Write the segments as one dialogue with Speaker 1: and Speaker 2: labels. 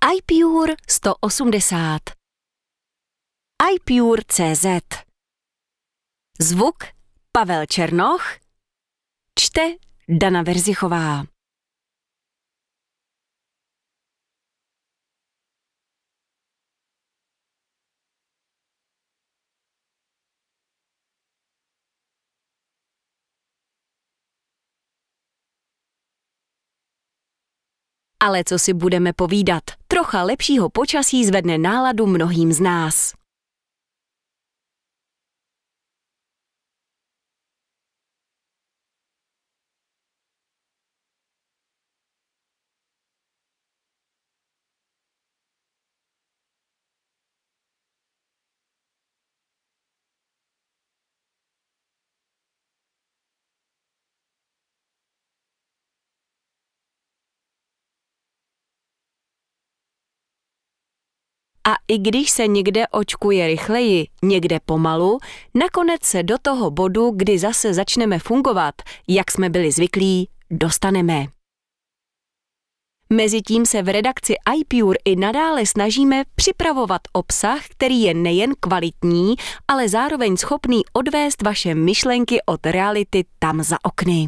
Speaker 1: iPure 180 iPure.cz Zvuk Pavel Černoch. Čte Dana Verzichová. Ale co si budeme povídat, trocha lepšího počasí zvedne náladu mnohým z nás. A i když se někde očkuje rychleji, někde pomalu, nakonec se do toho bodu, kdy zase začneme fungovat, jak jsme byli zvyklí, dostaneme. Mezitím se v redakci iPure i nadále snažíme připravovat obsah, který je nejen kvalitní, ale zároveň schopný odvést vaše myšlenky od reality tam za okny.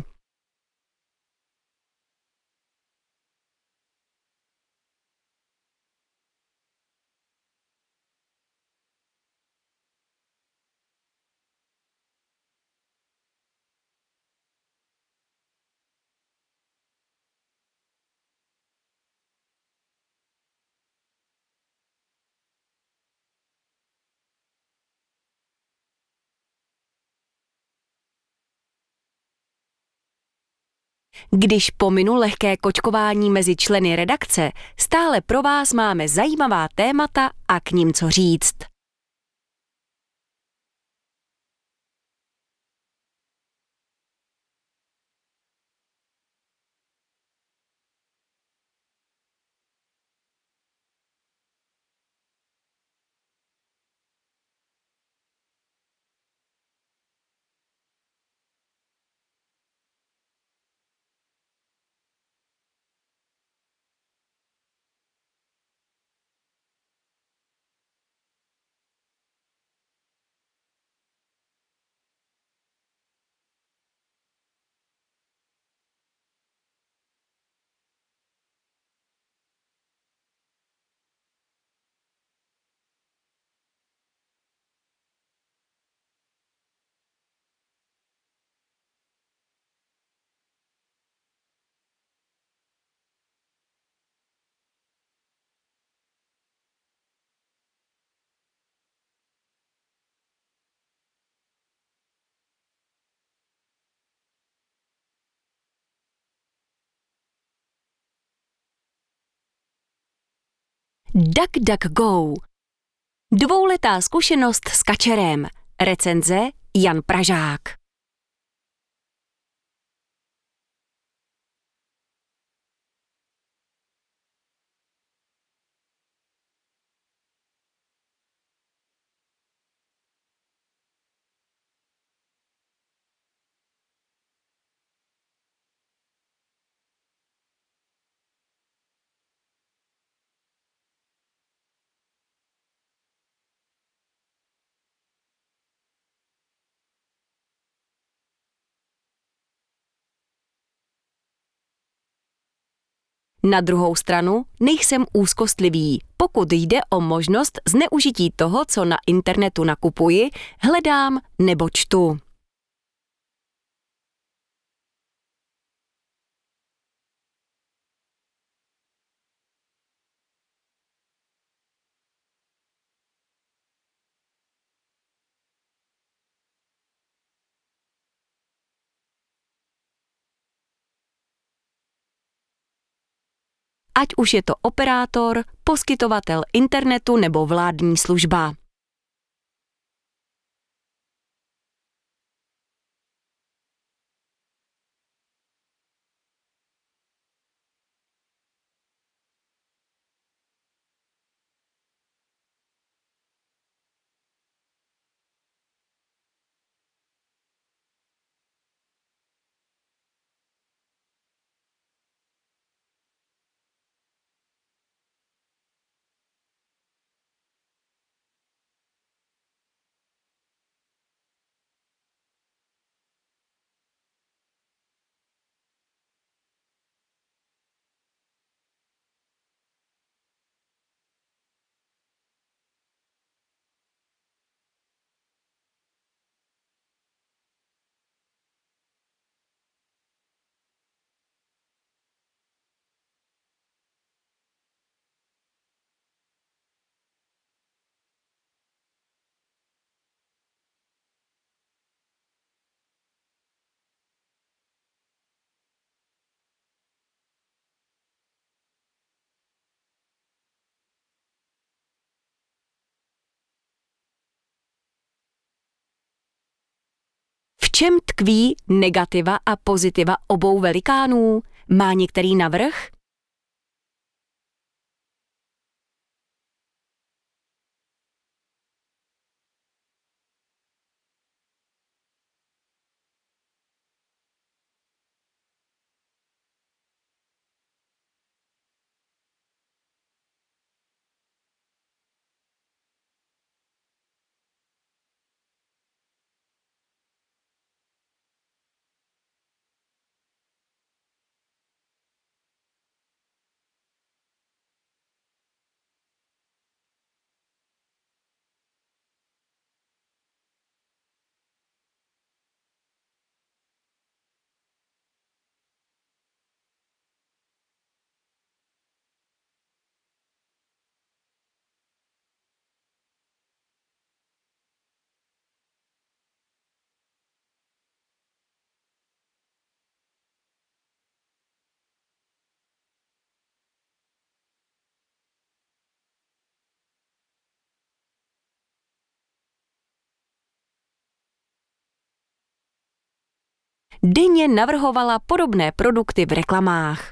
Speaker 1: Když pominu lehké kočkování mezi členy redakce, stále pro vás máme zajímavá témata a k nim co říct. DuckDuckGo. Dvouletá zkušenost s kačerem. Recenze Jan Pražák. Na druhou stranu nejsem úzkostlivý, pokud jde o možnost zneužití toho, co na internetu nakupuji, hledám nebo čtu. Ať už je to operátor, poskytovatel internetu nebo vládní služba. čem tkví negativa a pozitiva obou velikánů? Má některý navrch? Denně navrhovala podobné produkty v reklamách.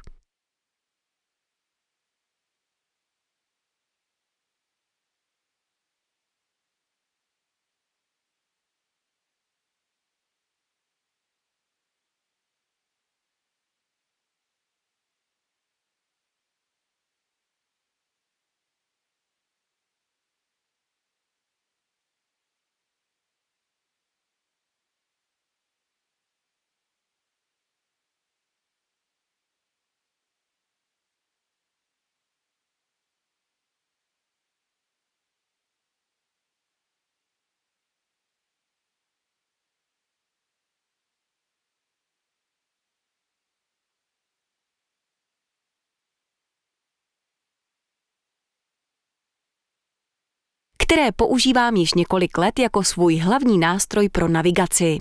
Speaker 1: Které používám již několik let jako svůj hlavní nástroj pro navigaci.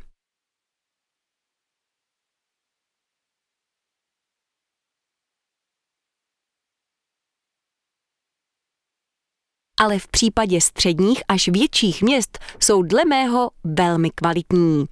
Speaker 1: Ale v případě středních až větších měst jsou dle mého velmi kvalitní.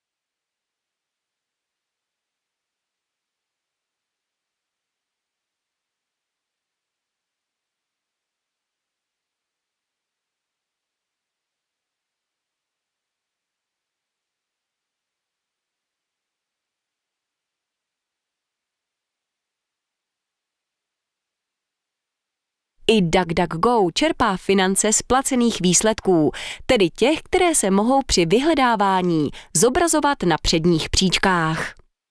Speaker 1: I DuckDuckGo čerpá finance z placených výsledků, tedy těch, které se mohou při vyhledávání zobrazovat na předních příčkách.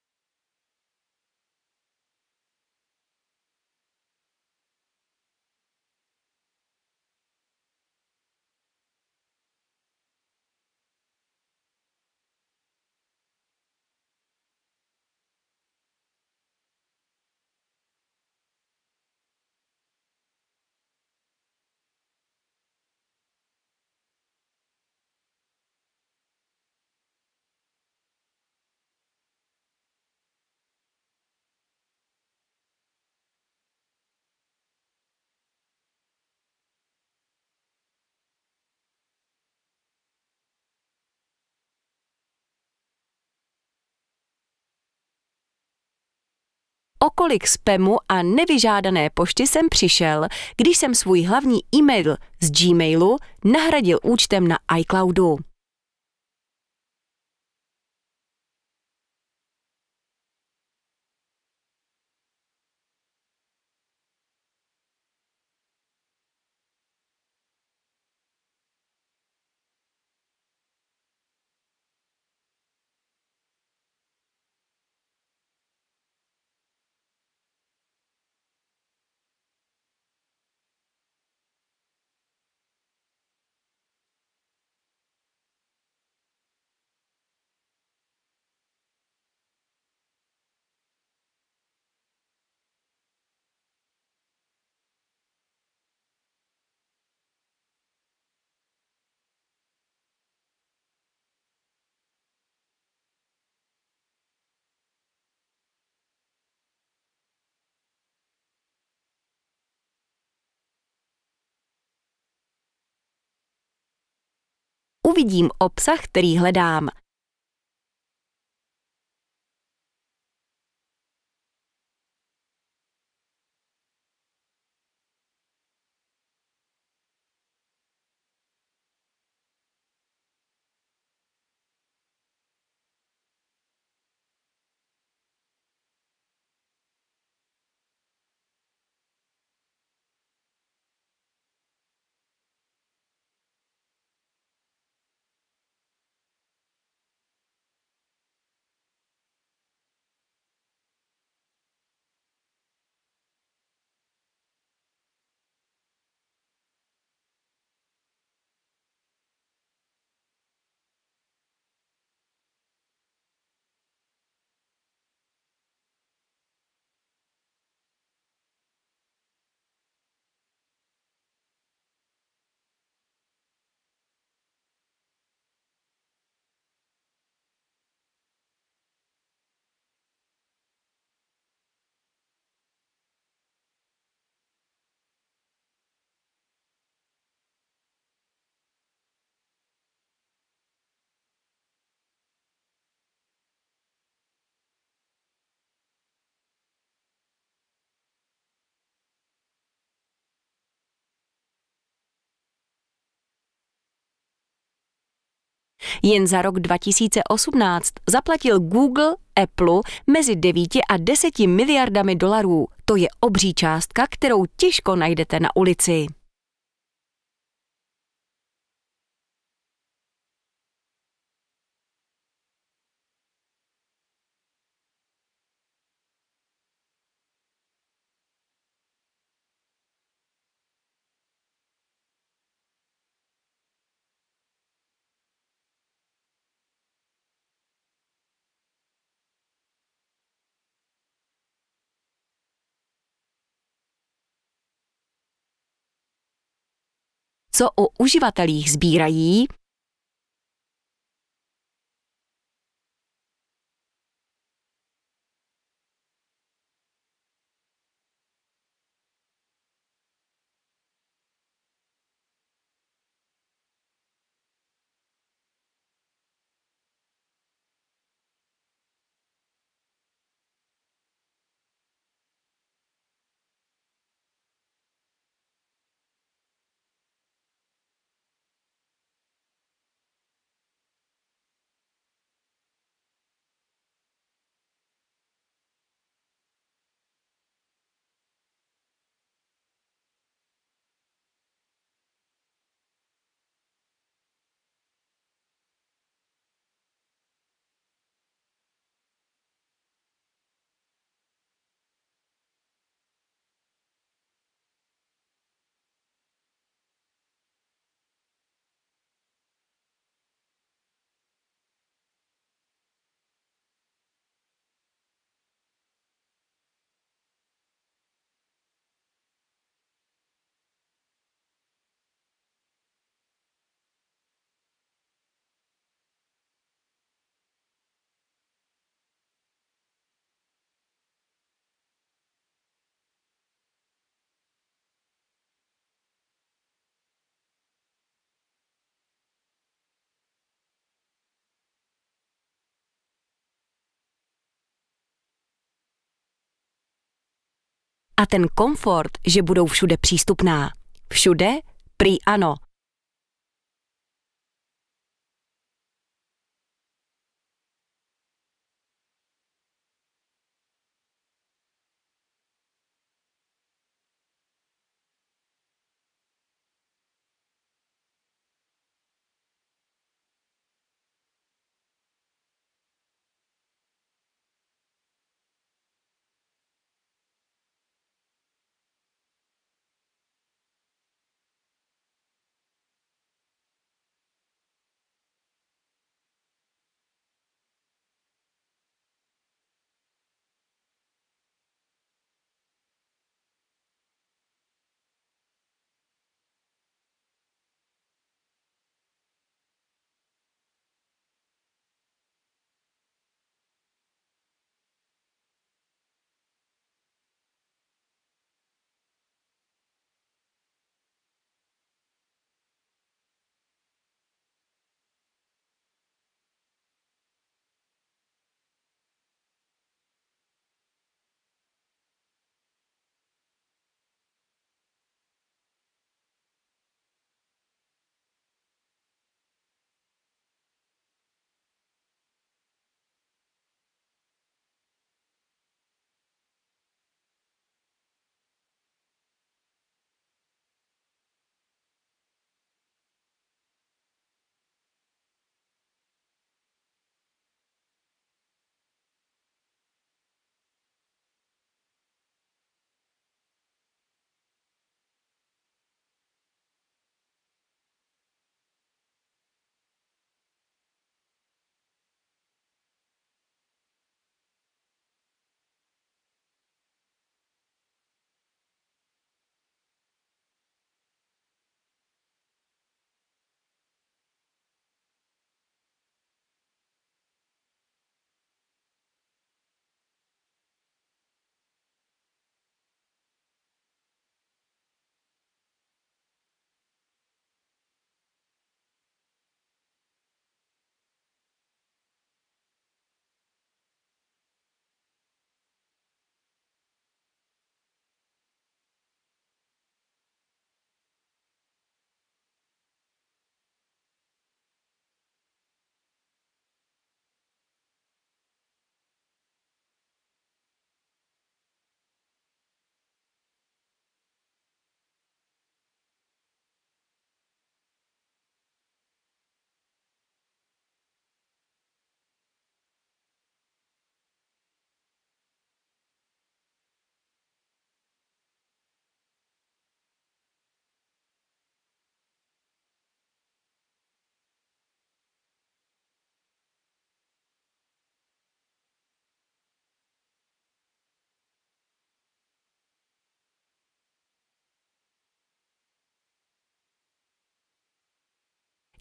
Speaker 1: O kolik spamu a nevyžádané pošty jsem přišel, když jsem svůj hlavní e-mail z Gmailu nahradil účtem na iCloudu. Uvidím obsah, který hledám. Jen za rok 2018 zaplatil Google Apple mezi 9 a 10 miliardami dolarů. To je obří částka, kterou těžko najdete na ulici. Co o uživatelích sbírají? A ten komfort, že budou všude přístupná. Všude? Prý ano.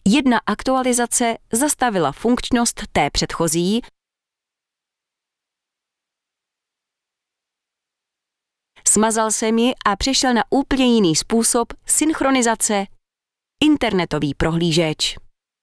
Speaker 1: Jedna aktualizace zastavila funkčnost té předchozí, smazal jsem ji a přešel na úplně jiný způsob synchronizace, internetový prohlížeč.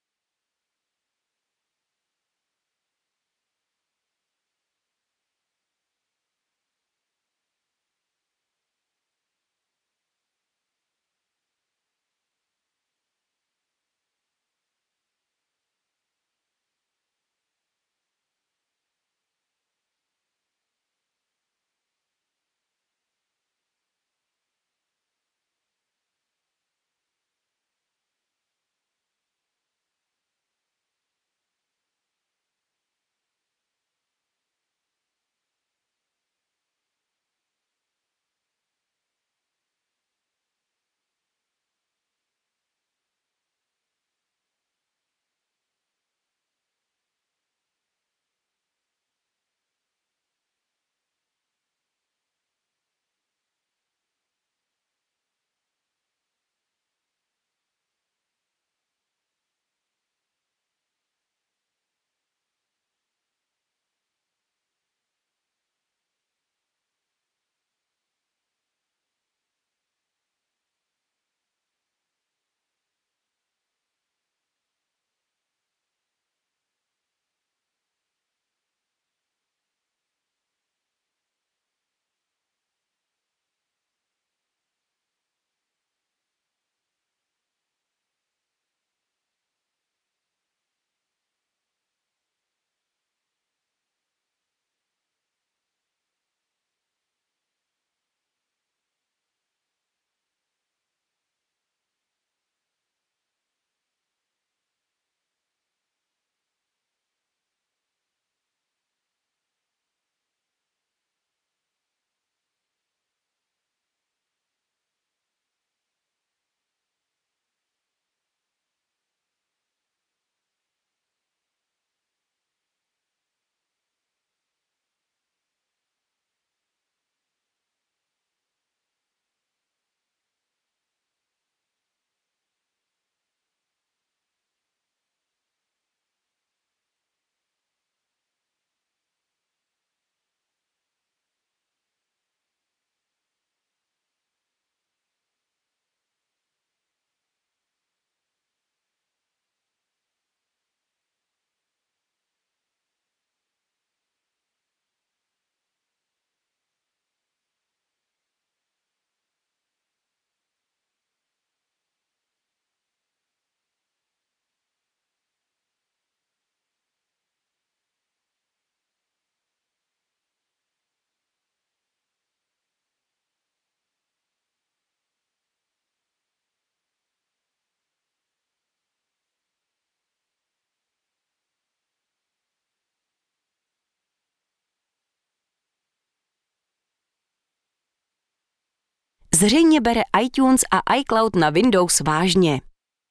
Speaker 1: Zřejmě bere iTunes a iCloud na Windows vážně.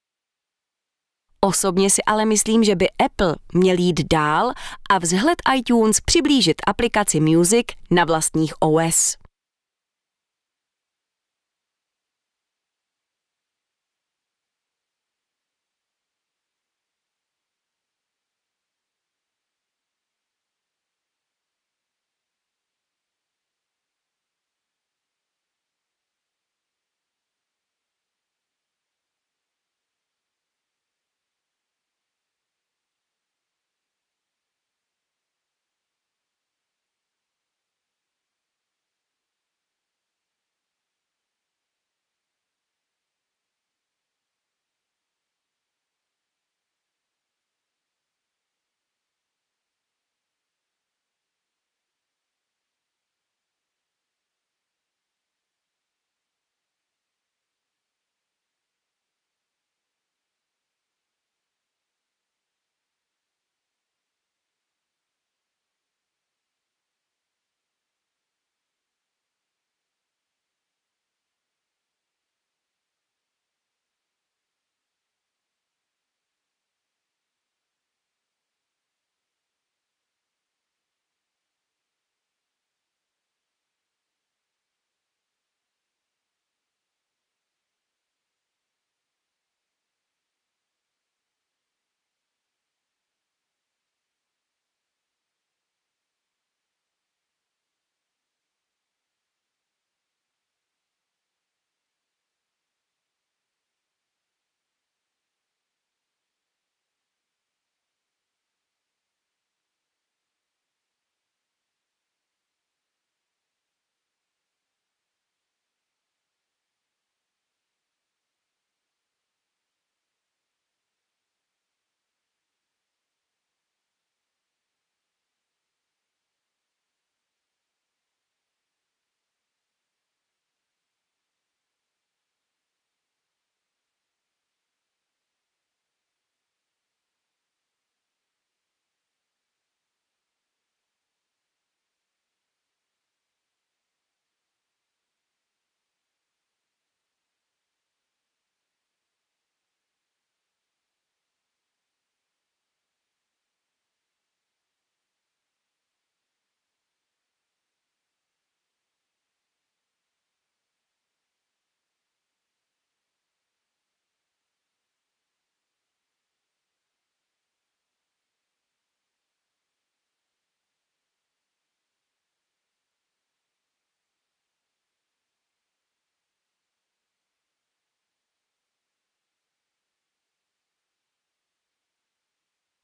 Speaker 1: Osobně si ale myslím, že by Apple měl jít dál a vzhled iTunes přiblížit aplikaci Music na vlastních OS.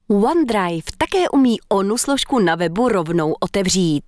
Speaker 1: OneDrive také umí onu složku na webu rovnou otevřít.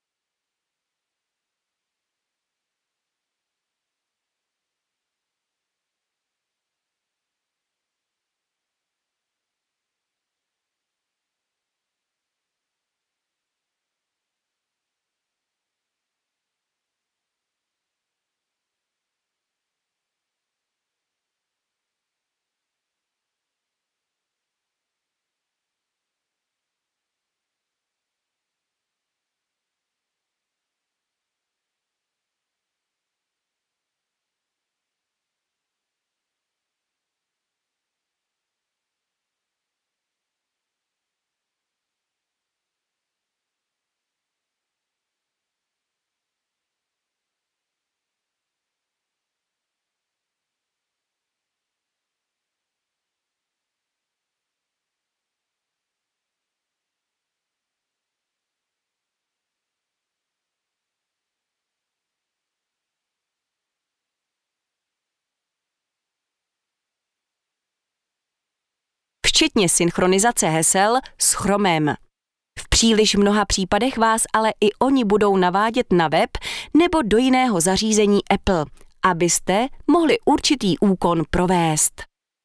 Speaker 1: Včetně synchronizace hesel s Chromem. V příliš mnoha případech vás ale i oni budou navádět na web nebo do jiného zařízení Apple, abyste mohli určitý úkon provést.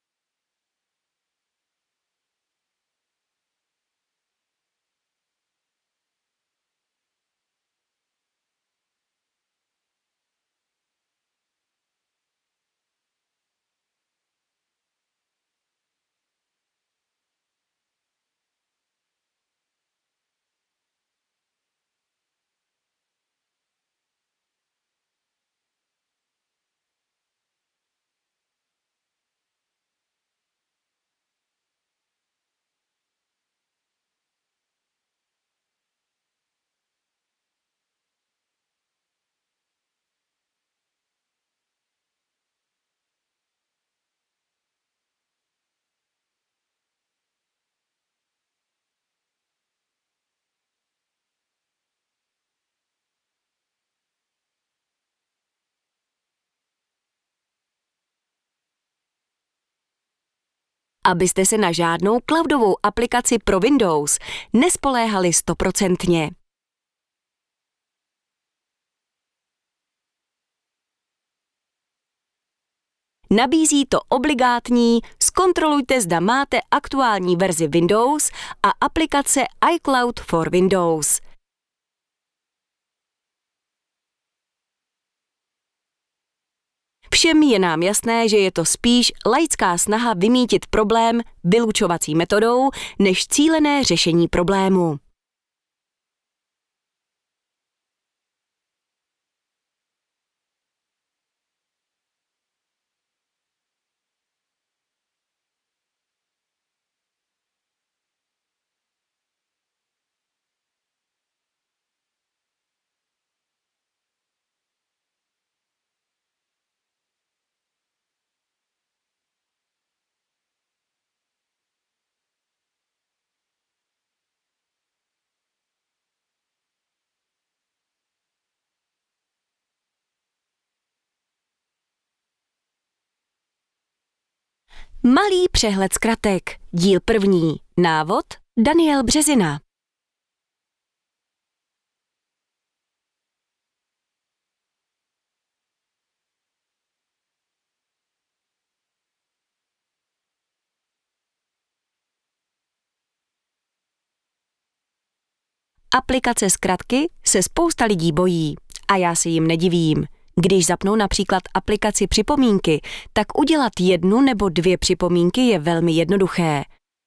Speaker 1: Abyste se na žádnou cloudovou aplikaci pro Windows nespoléhali 100%. Nabízí to obligátní "Zkontrolujte, zda máte aktuální verzi Windows" a aplikace iCloud for Windows. Všem je nám jasné, že je to spíš laická snaha vymýtit problém vylučovací metodou, než cílené řešení problému. Malý přehled zkratek. Díl 1. Návod Daniel Březina. Aplikace zkratky se spousta lidí bojí a já se jim nedivím. Když zapnou například aplikaci připomínky, tak udělat 1 nebo 2 připomínky je velmi jednoduché.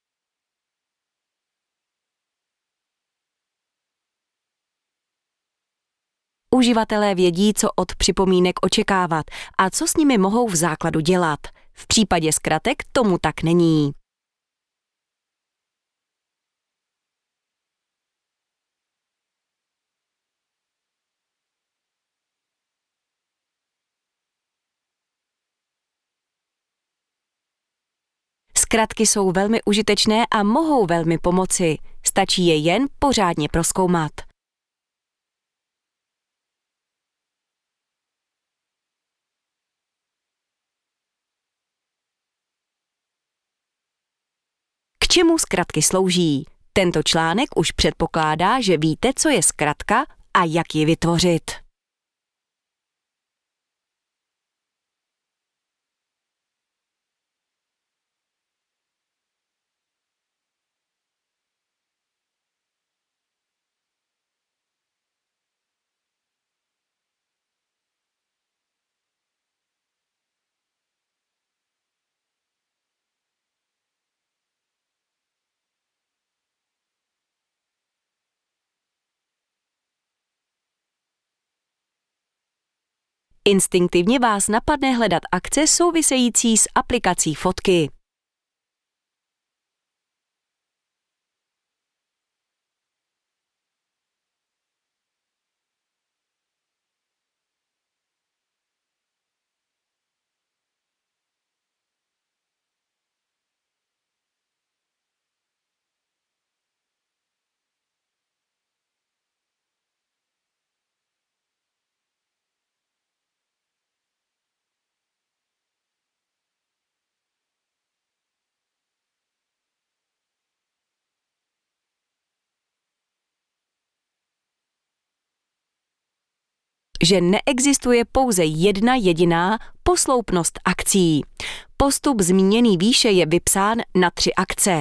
Speaker 1: Uživatelé vědí, co od připomínek očekávat a co s nimi mohou v základu dělat. V případě zkratek tomu tak není. Zkratky jsou velmi užitečné a mohou velmi pomoci. Stačí je jen pořádně prozkoumat. K čemu zkratky slouží. Tento článek už předpokládá, že víte, co je zkratka a jak ji vytvořit. Instinktivně vás napadne hledat akce související s aplikací fotky. Že neexistuje pouze jedna jediná posloupnost akcí. Postup zmíněný výše je vypsán na 3 akce.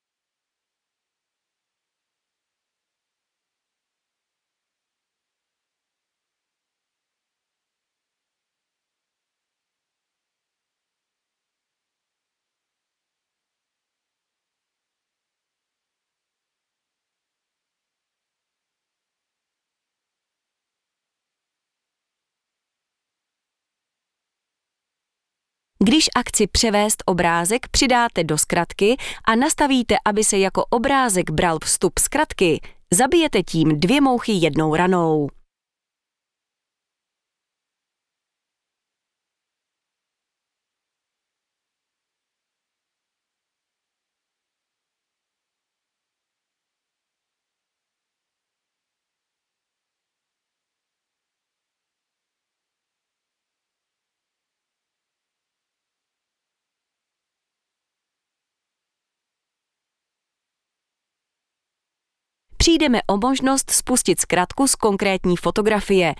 Speaker 1: Když akci převést obrázek přidáte do zkratky a nastavíte, aby se jako obrázek bral vstup zkratky, zabijete tím 2 mouchy jednou ranou. Přijdeme o možnost spustit zkratku z konkrétní fotografie.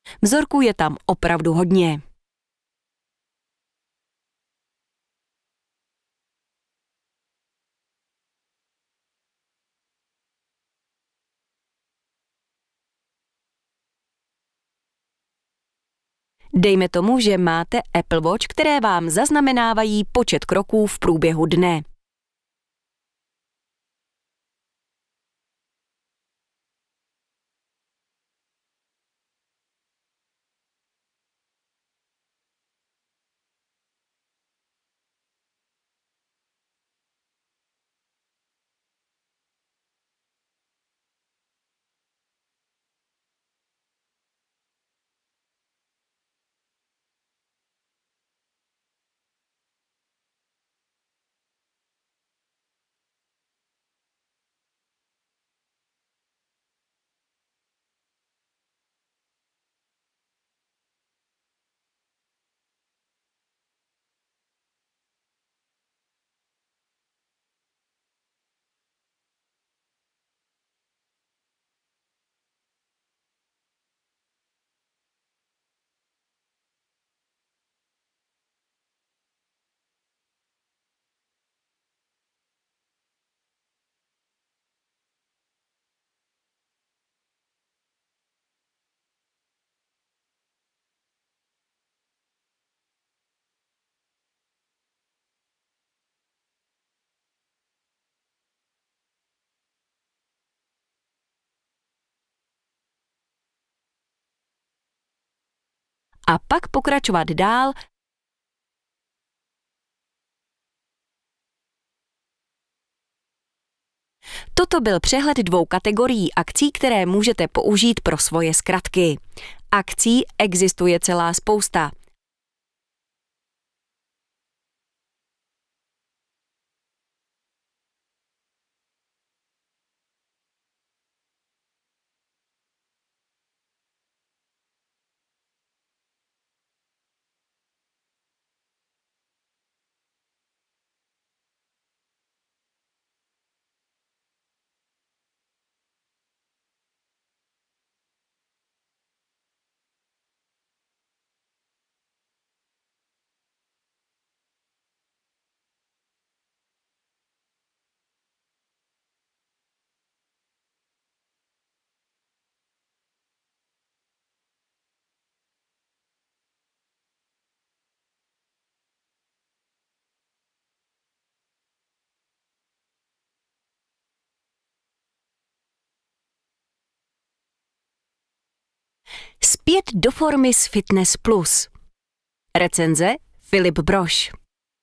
Speaker 1: Vzorků je tam opravdu hodně. Dejme tomu, že máte Apple Watch, které vám zaznamenávají počet kroků v průběhu dne. A pak pokračovat dál. Toto byl přehled 2 kategorií akcí, které můžete použít pro svoje zkratky. Akcí existuje celá spousta. Zpět do formy s Fitness Plus. Recenze Filip Brož.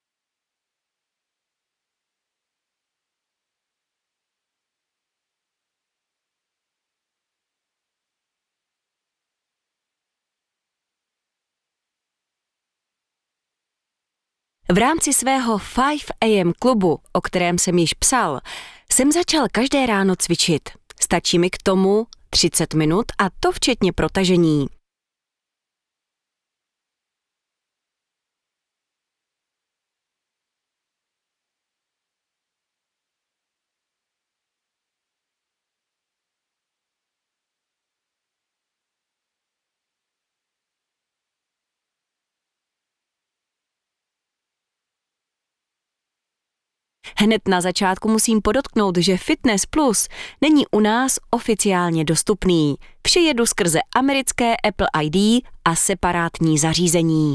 Speaker 1: V rámci svého 5 AM klubu, o kterém jsem již psal, jsem začal každé ráno cvičit. Stačí mi k tomu 30 minut a to včetně protažení. Hned na začátku musím podotknout, že Fitness Plus není u nás oficiálně dostupný. Vše jedu skrze americké Apple ID a separátní zařízení.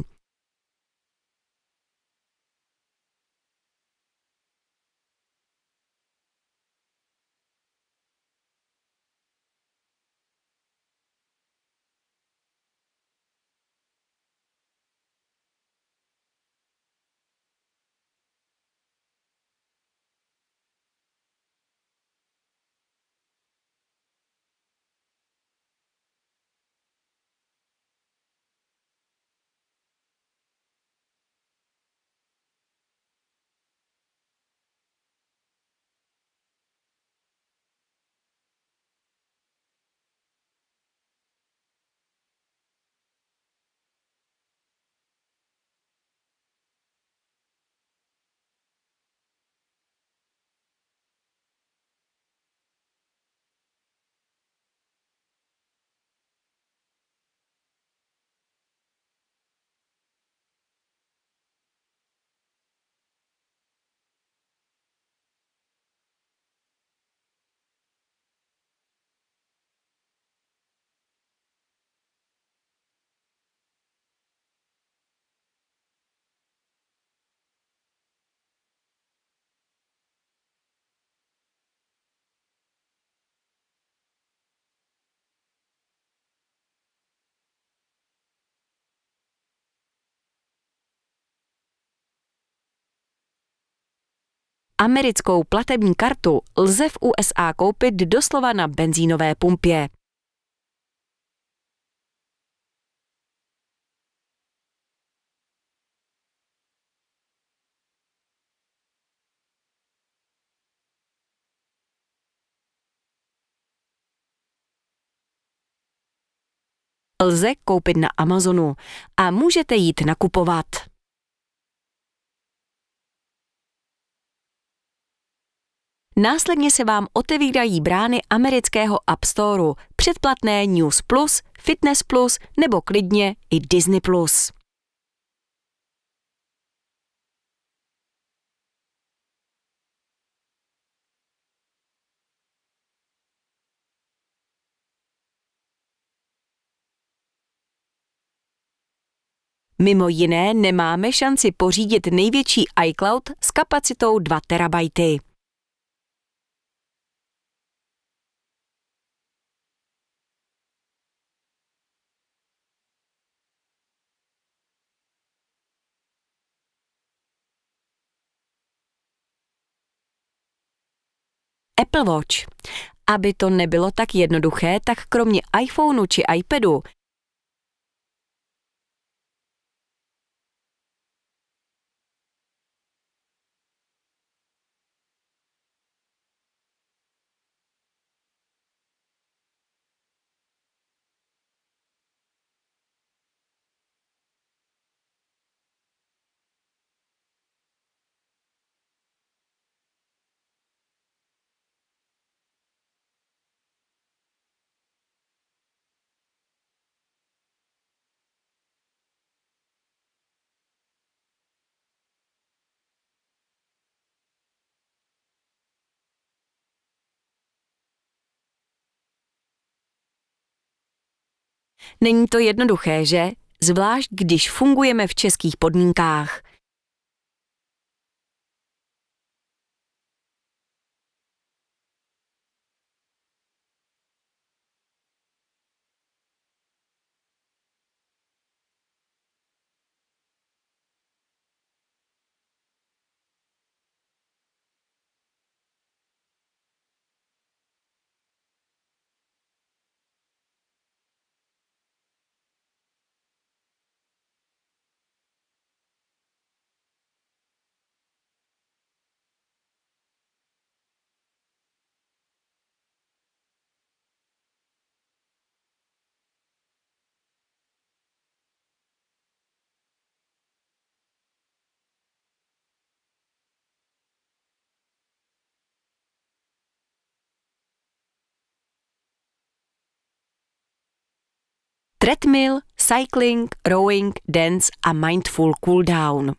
Speaker 1: Americkou platební kartu lze v USA koupit doslova na benzínové pumpě. Lze koupit na Amazonu a můžete jít nakupovat. Následně se vám otevírají brány amerického App Storeu, předplatné News Plus, Fitness Plus nebo klidně i Disney Plus. Mimo jiné nemáme šanci pořídit největší iCloud s kapacitou 2 terabajty. Apple Watch. Aby to nebylo tak jednoduché, tak kromě iPhoneu či iPadu není to jednoduché, že? Zvlášť když fungujeme v českých podmínkách. Treadmill, cycling, rowing, dance a mindful cooldown.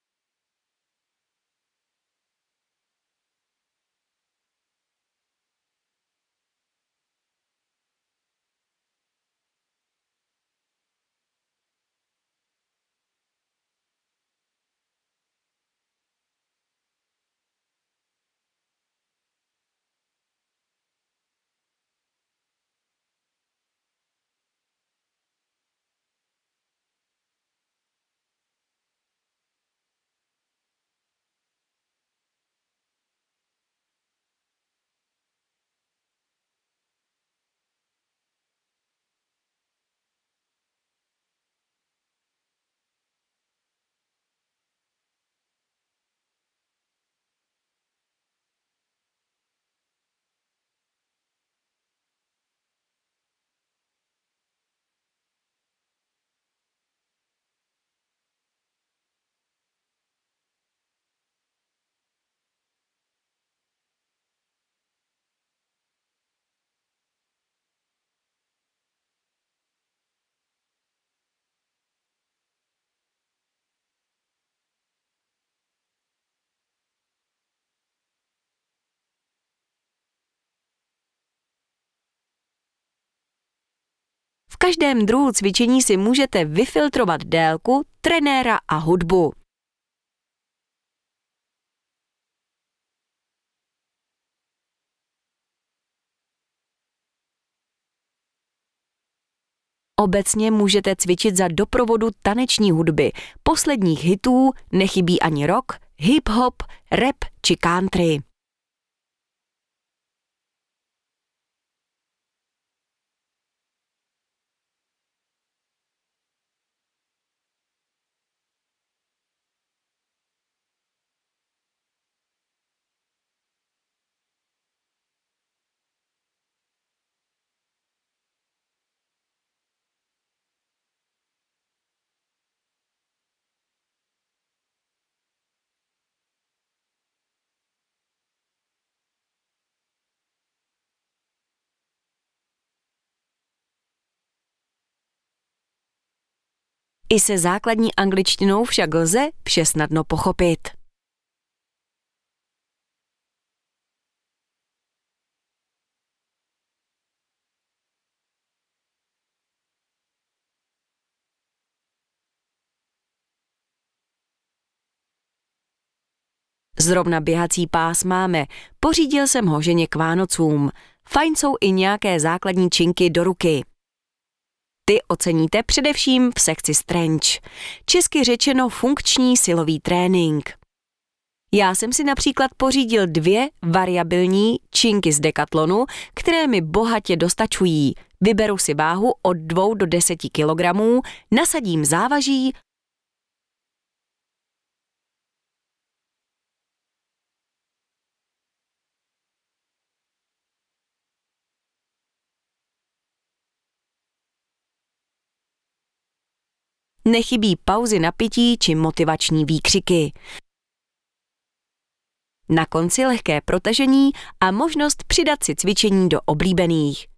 Speaker 1: V každém druhu cvičení si můžete vyfiltrovat délku, trenéra a hudbu. Obecně můžete cvičit za doprovodu taneční hudby. Posledních hitů nechybí ani rock, hip-hop, rap či country. I se základní angličtinou však lze vše snadno pochopit. Zrovna běhací pás máme, pořídil jsem ho ženě k Vánocům. Fajn jsou i nějaké základní činky do ruky. Ty oceníte především v sekci strength, česky řečeno funkční silový trénink. Já jsem si například pořídil 2 variabilní činky z Decathlonu, které mi bohatě dostačují. Vyberu si váhu od 2 do 10 kg, nasadím závaží, nechybí pauzy na pití či motivační výkřiky. Na konci lehké protažení a možnost přidat si cvičení do oblíbených.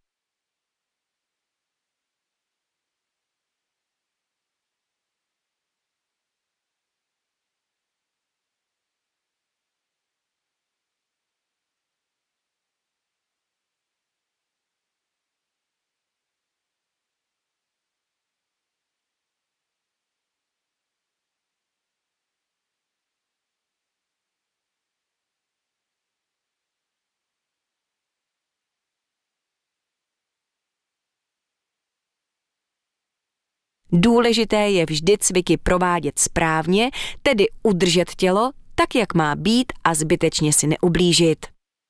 Speaker 1: Důležité je vždy cviky provádět správně, tedy udržet tělo tak, jak má být a zbytečně si neublížit.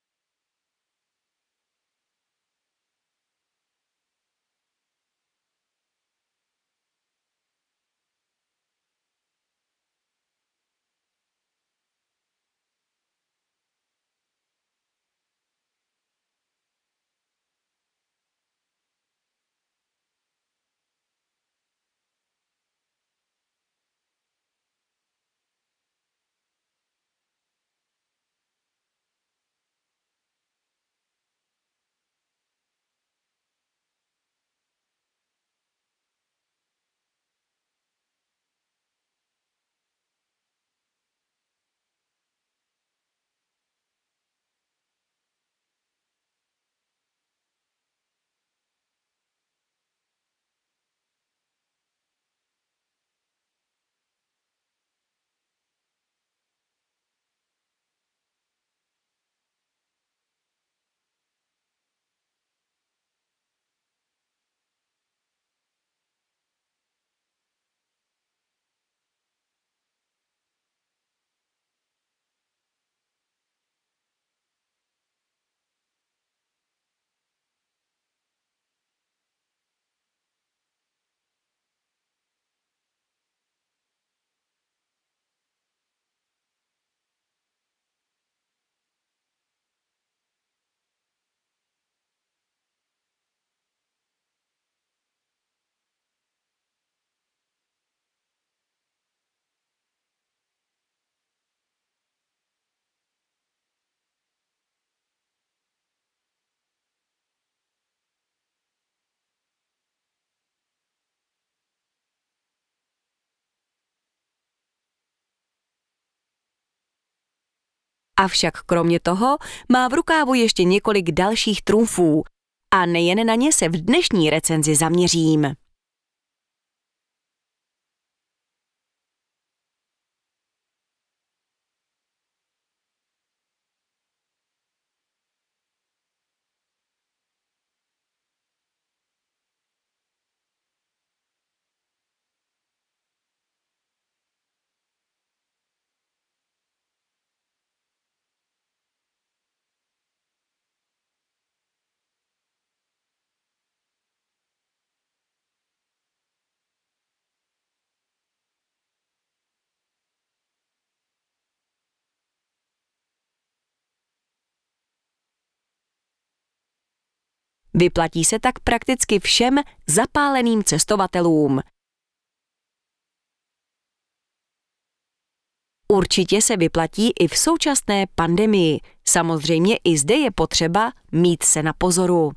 Speaker 1: Avšak kromě toho má v rukávu ještě několik dalších trumfů a nejen na ně se v dnešní recenzi zaměřím. Vyplatí se tak prakticky všem zapáleným cestovatelům. Určitě se vyplatí i v současné pandemii. Samozřejmě i zde je potřeba mít se na pozoru.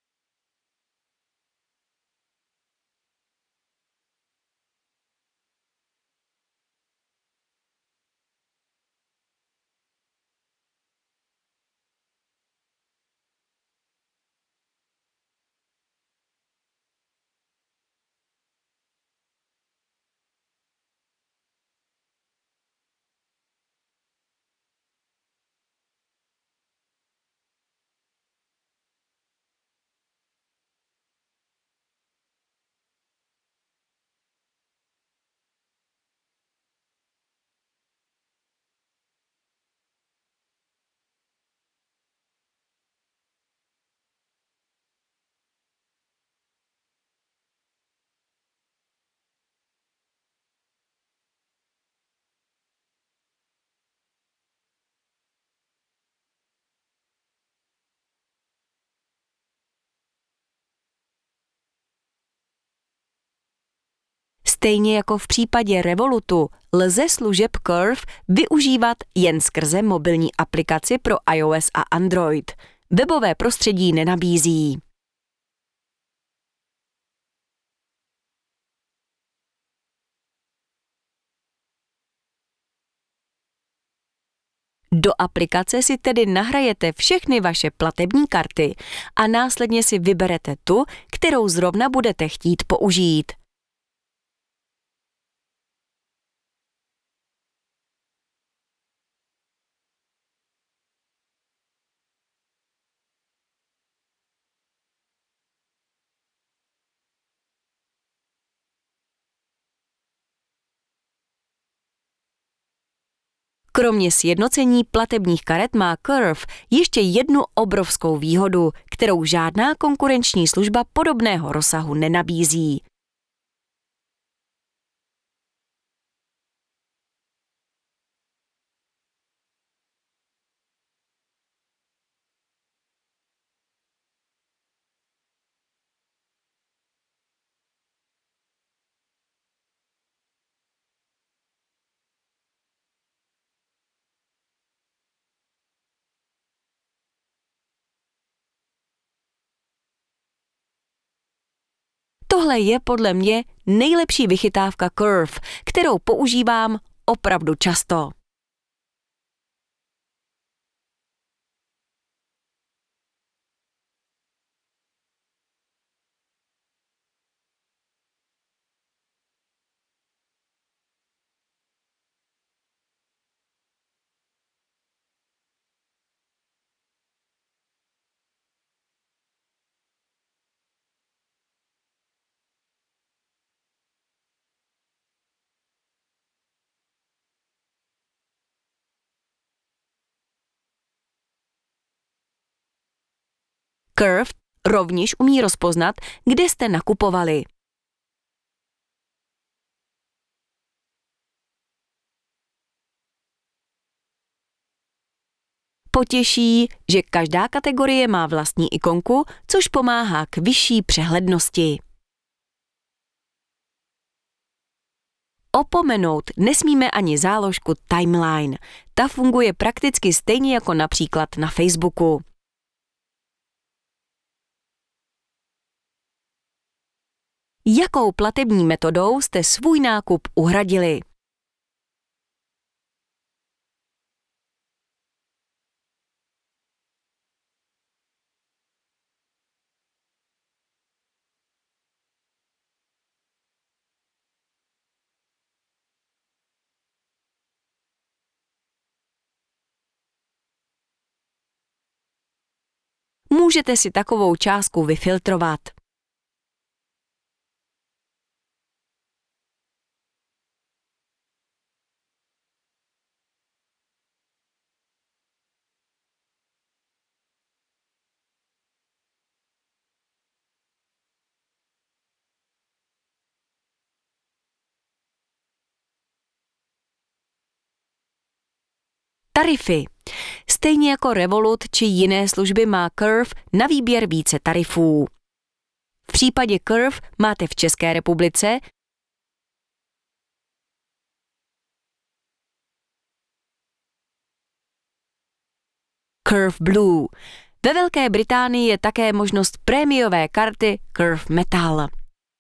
Speaker 1: Stejně jako v případě Revolutu lze služeb Curve využívat jen skrze mobilní aplikaci pro iOS a Android. Webové prostředí nenabízí. Do aplikace si tedy nahrajete všechny vaše platební karty a následně si vyberete tu, kterou zrovna budete chtít použít. Kromě sjednocení platebních karet má Curve ještě jednu obrovskou výhodu, kterou žádná konkurenční služba podobného rozsahu nenabízí. Tohle je podle mě nejlepší vychytávka Curve, kterou používám opravdu často. Curve rovněž umí rozpoznat, kde jste nakupovali. Potěší, že každá kategorie má vlastní ikonku, což pomáhá k vyšší přehlednosti. Opomenout nesmíme ani záložku Timeline. Ta funguje prakticky stejně jako například na Facebooku. Jakou platební metodou jste svůj nákup uhradili? Můžete si takovou částku vyfiltrovat. Tarify. Stejně jako Revolut či jiné služby má Curve na výběr více tarifů. V případě Curve máte v České republice Curve Blue. Ve Velké Británii je také možnost prémiové karty Curve Metal.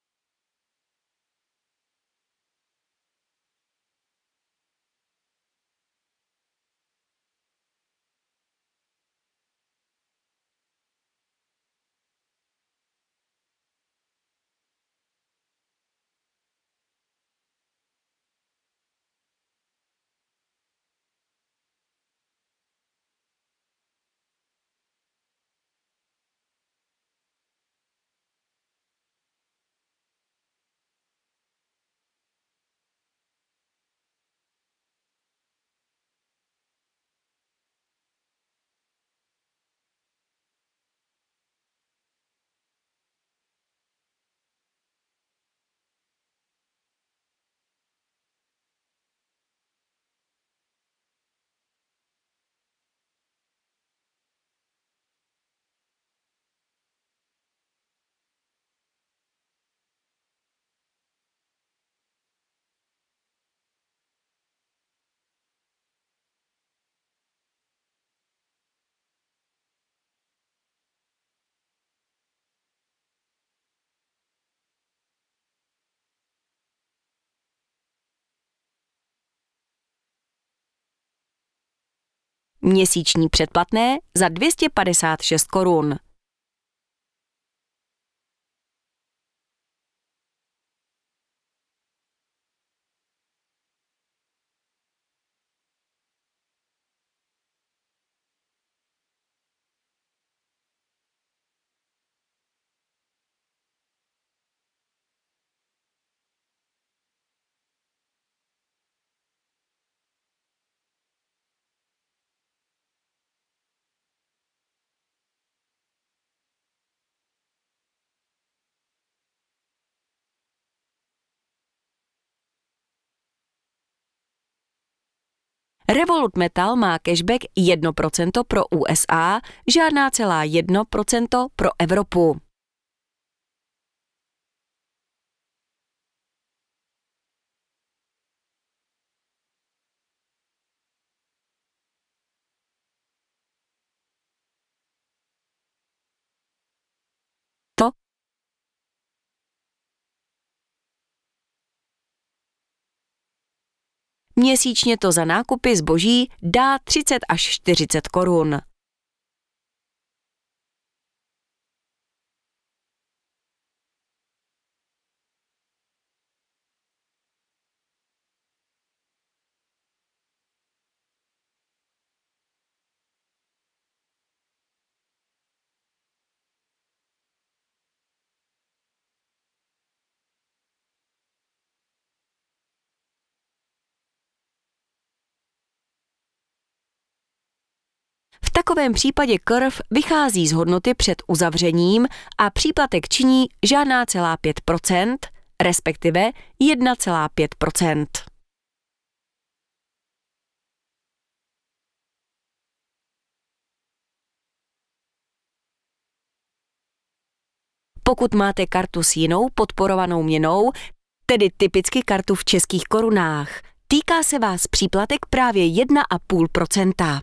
Speaker 1: Měsíční předplatné za 256 korun. Revolut Metal má cashback 1% pro USA, žádná celá 1% pro Evropu. To měsíčně to za nákupy zboží dá 30 až 40 korun. V takovém případě Curve vychází z hodnoty před uzavřením a příplatek činí žádná celá 5%, respektive 1,5%. Pokud máte kartu s jinou podporovanou měnou, tedy typicky kartu v českých korunách, týká se vás příplatek právě 1,5%.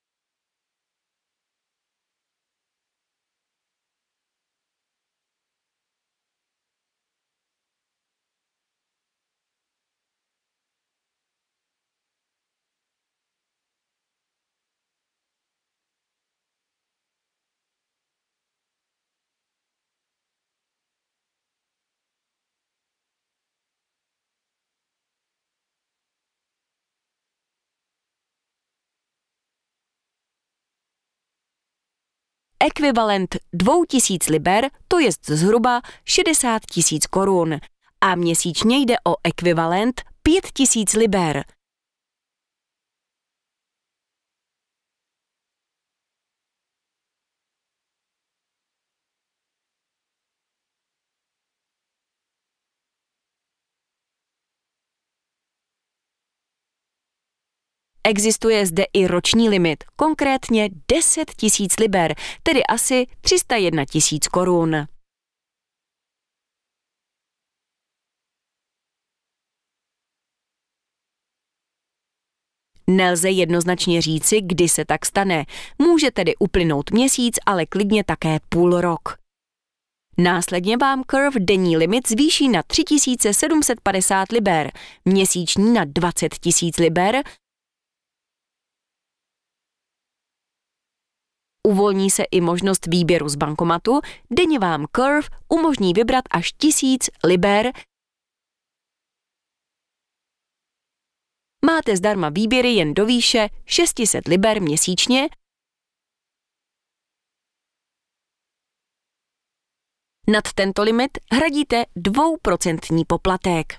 Speaker 1: Ekvivalent 2000 liber, to jest zhruba 60 000 korun. A měsíčně jde o ekvivalent 5000 liber. Existuje zde i roční limit, konkrétně 10 000 liber, tedy asi 301 000 korun. Nelze jednoznačně říci, kdy se tak stane. Může tedy uplynout měsíc, ale klidně také půl rok. Následně vám Curve denní limit zvýší na 3750 liber, měsíční na 20 000 liber, uvolní se i možnost výběru z bankomatu, denně vám Curve umožní vybrat až 1000 liber. Máte zdarma výběry jen do výše 600 liber měsíčně. Nad tento limit hradíte 2% poplatek.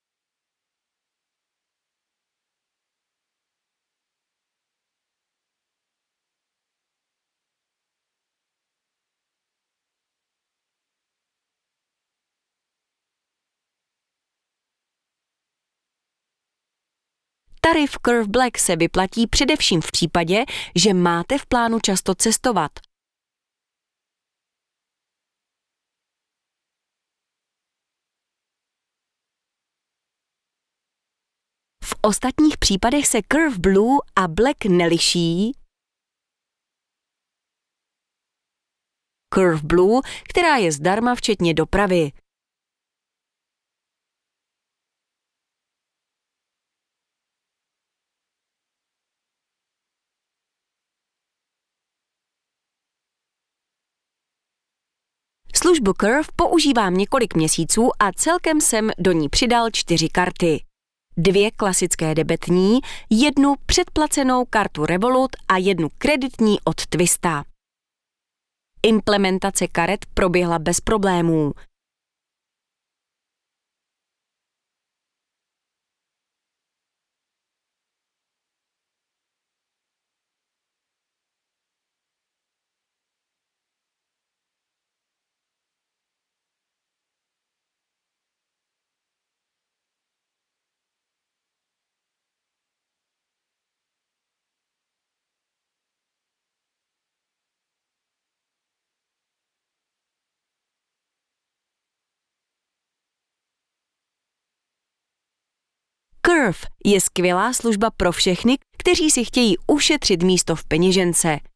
Speaker 1: Tarif Curve Black se vyplatí především v případě, že máte v plánu často cestovat. V ostatních případech se Curve Blue a Black neliší. Curve Blue, která je zdarma včetně dopravy. Službu Curve používám několik měsíců a celkem jsem do ní přidal 4 karty. 2 klasické debetní, 1 předplacenou kartu Revolut a 1 kreditní od Twista. Implementace karet proběhla bez problémů. Curve je skvělá služba pro všechny, kteří si chtějí ušetřit místo v peněžence.